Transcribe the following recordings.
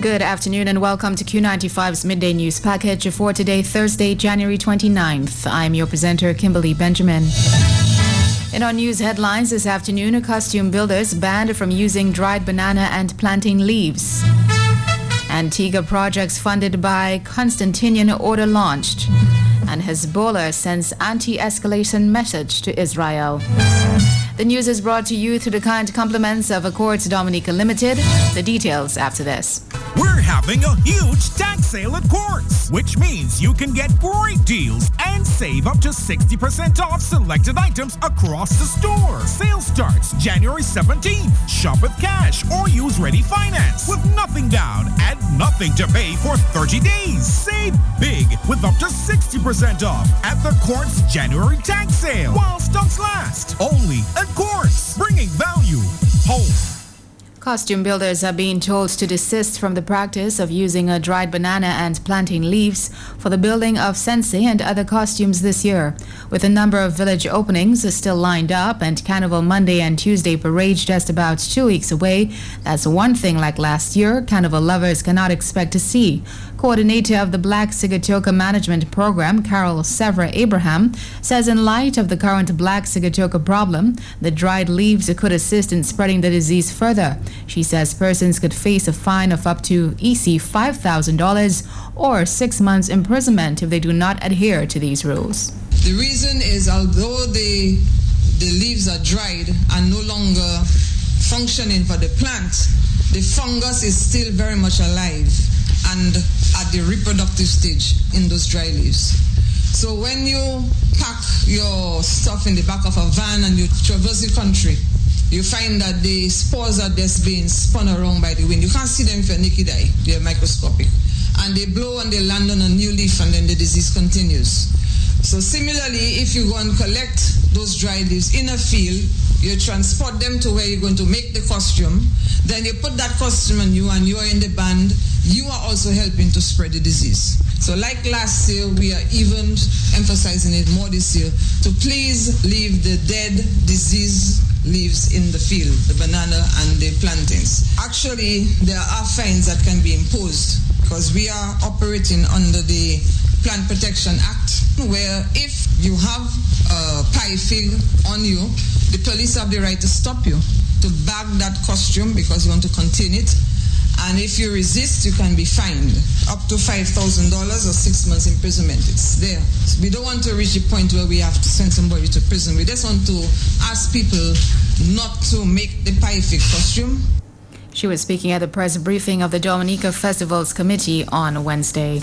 Good afternoon and welcome to Q95's Midday News Package for today, Thursday, January 29th. I'm your presenter, Kimberly Benjamin. In our news headlines this afternoon, costume builders banned from using dried banana and plantain leaves. Antigua projects funded by Constantinian order launched. And Hezbollah sends anti-escalation message to Israel. The news is brought to you through the kind compliments of Accords Dominica Limited. The details after this. We're having a huge tax sale at Quartz, which means you can get great deals and save up to 60% off selected items across the store. Sale starts January 17th. Shop with cash or use ready finance with nothing down and nothing to pay for 30 days. Save big with up to 60% off at the Quartz January tax sale while stocks last. Only at Quartz, bringing value home. Costume builders are being told to desist from the practice of using a dried banana and plantain leaves for the building of sensei and other costumes this year. With a number of village openings still lined up and Carnival Monday and Tuesday parade just about 2 weeks away, that's one thing like last year Carnival lovers cannot expect to see. Coordinator of the Black Sigatoka Management Program, Carol Severa Abraham, says in light of the current Black Sigatoka problem, the dried leaves could assist in spreading the disease further. She says persons could face a fine of up to EC $5,000 or 6 months imprisonment if they do not adhere to these rules. The reason is although the leaves are dried and no longer functioning for the plant, the fungus is still very much alive and at the reproductive stage in those dry leaves. So when you pack your stuff in the back of a van and you traverse the country, you find that the spores are just being spun around by the wind. You can't see them with your naked eye. They're microscopic. And they blow and they land on a new leaf and then the disease continues. So similarly, if you go and collect those dry leaves in a field, you transport them to where you're going to make the costume, then you put that costume on you and you're in the band, you are also helping to spread the disease. So like last year, we are even emphasizing it more this year to please leave the dead disease leaves in the field, the banana and the plantains. Actually, there are fines that can be imposed because we are operating under the Plant Protection Act, where if you have a pie fig on you, the police have the right to stop you, to bag that costume because you want to contain it. And if you resist, you can be fined up to $5,000 or 6 months imprisonment. It's there. So we don't want to reach a point where we have to send somebody to prison. We just want to ask people not to make the pie fig costume. She was speaking at the press briefing of the Dominica Festivals Committee on Wednesday.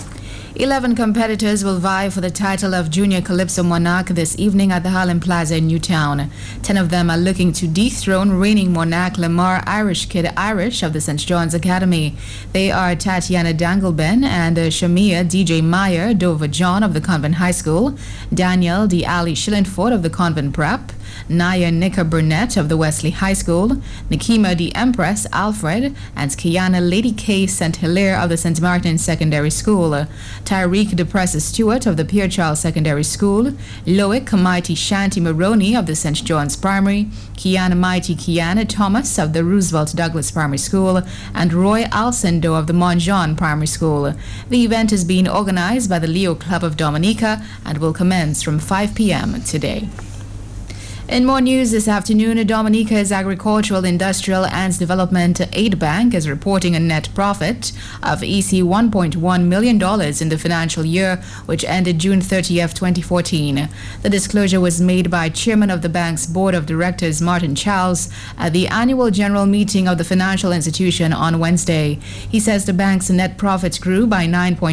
11 competitors will vie for the title of Junior Calypso Monarch this evening at the Harlem Plaza in Newtown. 10 of them are looking to dethrone reigning monarch Lamar Irish Kid Irish of the St. John's Academy. They are Tatiana Dangleben and Shamia DJ Meyer Dover John of the Convent High School, Daniel D. Ali Shillingford of the Convent Prep, Naya Nika Burnett of the Wesley High School, Nikima D. Empress Alfred, and Kiana Lady K. St. Hilaire of the St. Martin Secondary School, Tyreek DePressa Stewart of the Pierre Charles Secondary School, Loic Mighty Shanti Maroney of the St. John's Primary, Kiana Mighty Kiana Thomas of the Roosevelt Douglas Primary School, and Roy Alcindor of the Montjean Primary School. The event is being organized by the Leo Club of Dominica and will commence from 5 p.m. today. In more news this afternoon, Dominica's Agricultural, Industrial and Development Aid Bank is reporting a net profit of EC $1.1 million in the financial year, which ended June 30th, 2014. The disclosure was made by Chairman of the bank's Board of Directors, Martin Charles, at the annual general meeting of the financial institution on Wednesday. He says the bank's net profit grew by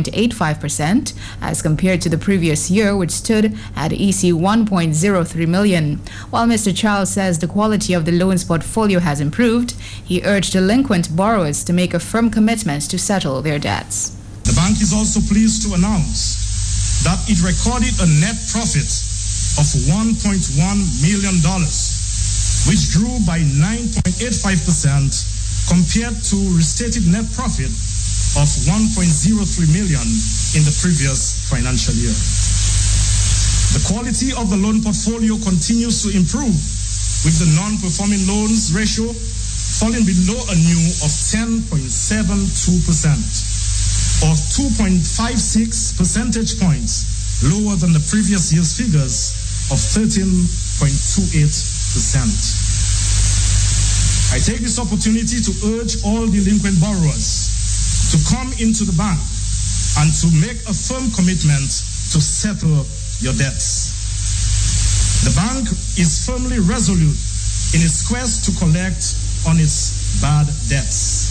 9.85% as compared to the previous year, which stood at EC $1.03 million. While Mr. Charles says the quality of the loans portfolio has improved, he urged delinquent borrowers to make a firm commitment to settle their debts. The bank is also pleased to announce that it recorded a net profit of $1.1 million, which grew by 9.85% compared to restated net profit of $1.03 million in the previous financial year. The quality of the loan portfolio continues to improve, with the non-performing loans ratio falling below a new of 10.72%, or 2.56 percentage points lower than the previous year's figures of 13.28%. I take this opportunity to urge all delinquent borrowers to come into the bank and to make a firm commitment to settle your debts. The bank is firmly resolute in its quest to collect on its bad debts.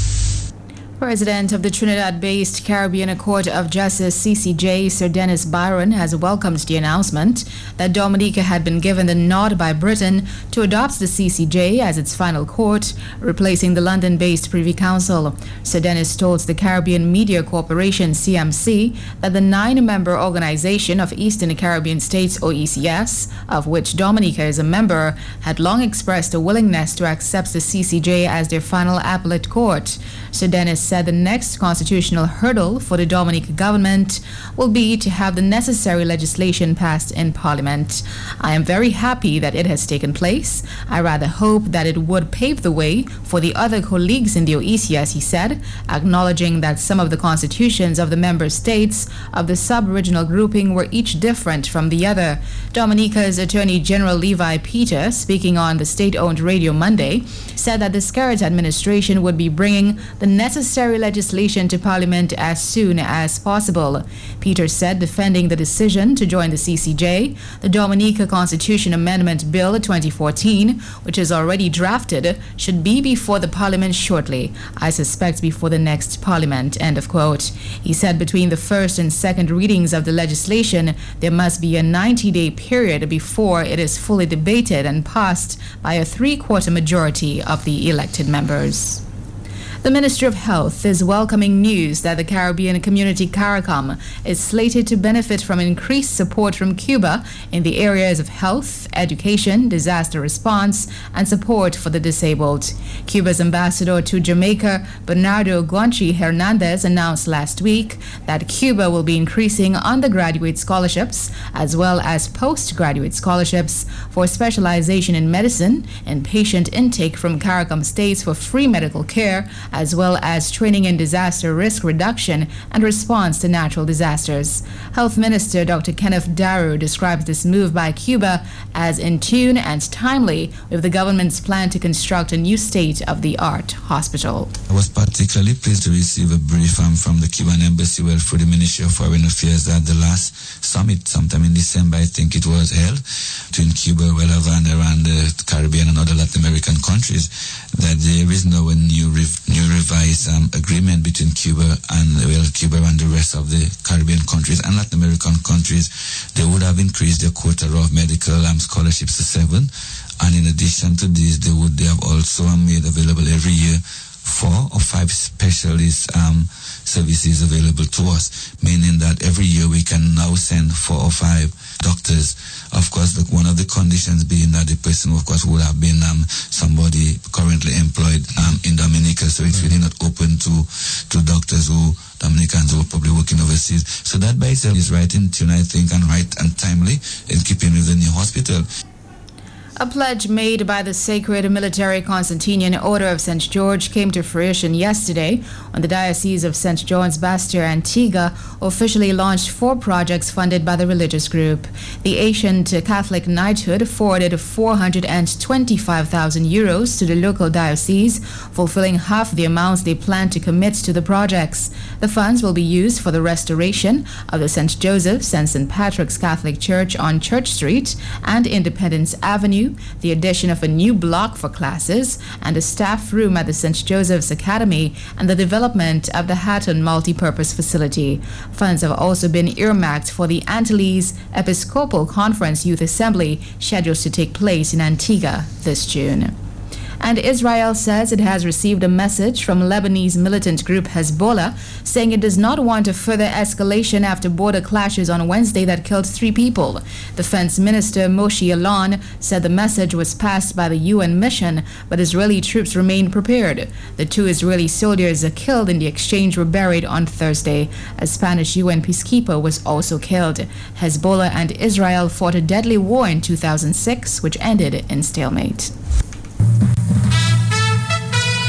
President of the Trinidad-based Caribbean Court of Justice CCJ, Sir Dennis Byron, has welcomed the announcement that Dominica had been given the nod by Britain to adopt the CCJ as its final court, replacing the London-based Privy Council. Sir Dennis told the Caribbean Media Corporation, CMC, that the 9-member Organization of Eastern Caribbean States, OECS, of which Dominica is a member, had long expressed a willingness to accept the CCJ as their final appellate court. Sir Dennis said the next constitutional hurdle for the Dominica government will be to have the necessary legislation passed in Parliament. I am very happy that it has taken place. I rather hope that it would pave the way for the other colleagues in the OECS, he said, acknowledging that some of the constitutions of the member states of the sub-regional grouping were each different from the other. Dominica's Attorney General Levi Peter, speaking on the state-owned Radio Monday, said that the Skerrit administration would be bringing the necessary legislation to Parliament as soon as possible. Peter said, defending the decision to join the CCJ, the Dominica Constitution Amendment Bill 2014, which is already drafted, should be before the Parliament shortly. I suspect before the next Parliament, end of quote. He said between the first and second readings of the legislation, there must be a 90-day period before it is fully debated and passed by a 3/4 majority of the elected members. The Ministry of Health is welcoming news that the Caribbean community CARICOM is slated to benefit from increased support from Cuba in the areas of health, education, disaster response, and support for the disabled. Cuba's ambassador to Jamaica, Bernardo Guanchi Hernandez, announced last week that Cuba will be increasing undergraduate scholarships as well as postgraduate scholarships for specialization in medicine and patient intake from CARICOM states for free medical care, as well as training in disaster risk reduction and response to natural disasters. Health Minister Dr. Kenneth Daru describes this move by Cuba as in tune and timely with the government's plan to construct a new state-of-the-art hospital. I was particularly pleased to receive a brief from the Cuban Embassy through the Ministry of Foreign Affairs at the last summit sometime in December, I think it was held, between Cuba, around the Caribbean and other Latin American countries, that there is now a new revised agreement between Cuba and the rest of the Caribbean countries and Latin American countries. They would have increased their quota of medical scholarships to 7, and in addition to this, they have also made available every year 4 or 5 specialist services available to us, meaning that every year we can now send 4 or 5 doctors. Of course, one of the conditions being that the person, of course, would have been somebody currently employed in Dominica, so it's really not open to doctors Dominicans who are probably working overseas. So that by itself is right in tune, I think, and right and timely in keeping with the new hospital. A pledge made by the Sacred Military Constantinian Order of St. George came to fruition yesterday when the Diocese of St. John's Bastia Antigua officially launched 4 projects funded by the religious group. The Ancient Catholic Knighthood forwarded 425,000 euros to the local diocese, fulfilling half the amounts they plan to commit to the projects. The funds will be used for the restoration of the St. Joseph's and St. Patrick's Catholic Church on Church Street and Independence Avenue, the addition of a new block for classes and a staff room at the St. Joseph's Academy, and the development of the Hatton multi-purpose facility. Funds have also been earmarked for the Antilles Episcopal Conference Youth Assembly, scheduled to take place in Antigua this June. And Israel says it has received a message from Lebanese militant group Hezbollah saying it does not want a further escalation after border clashes on Wednesday that killed 3 people. Defense Minister Moshe Alon said the message was passed by the UN mission, but Israeli troops remain prepared. The 2 Israeli soldiers killed in the exchange were buried on Thursday. A Spanish UN peacekeeper was also killed. Hezbollah and Israel fought a deadly war in 2006, which ended in stalemate.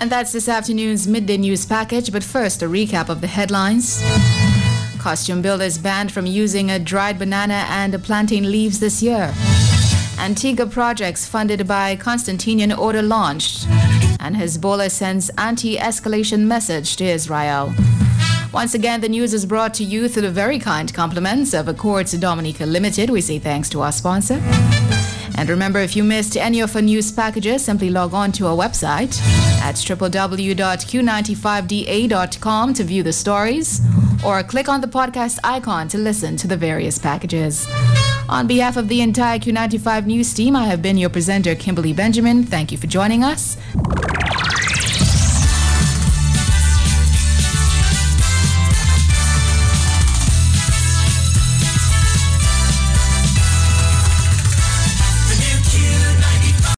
And that's this afternoon's midday news package, but first a recap of the headlines. Costume builders banned from using a dried banana and plantain leaves this year. Antigua projects funded by Constantinian order launched. And Hezbollah sends anti-escalation message to Israel. Once again, the news is brought to you through the very kind compliments of Accords Dominica Limited. We say thanks to our sponsor. And remember, if you missed any of our news packages, simply log on to our website at www.q95da.com to view the stories, or click on the podcast icon to listen to the various packages. On behalf of the entire Q95 News team, I have been your presenter, Kimberly Benjamin. Thank you for joining us.